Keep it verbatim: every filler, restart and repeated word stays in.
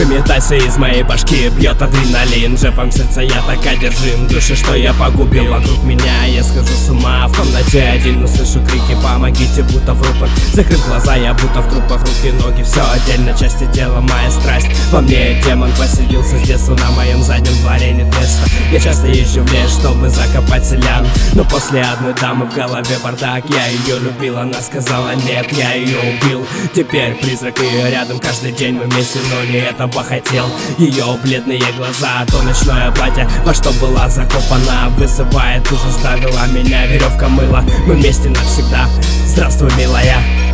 Выметайся из моей башки, бьет адреналин. Жепом сердца я так одержим, души, что я погубил. Вокруг меня я схожу с ума, в комнате один услышу крики: помогите, будто в рупор. Закрыв глаза, я будто в трупах, руки, ноги, все отдельно, части тела, моя страсть. Во мне демон поселился с детства, на моем заднем дворе нет места. Я часто езжу в лес, чтобы закопать селян, но после одной дамы в голове бардак. Я ее любил, она сказала нет, я ее убил. Теперь призрак ее рядом, каждый день мы вместе, но не этого хотел. Ее бледные глаза, то ночное платье, во что была закопана, вызывает ужас, давила меня веревка мыла. Мы вместе навсегда, здравствуй, милая.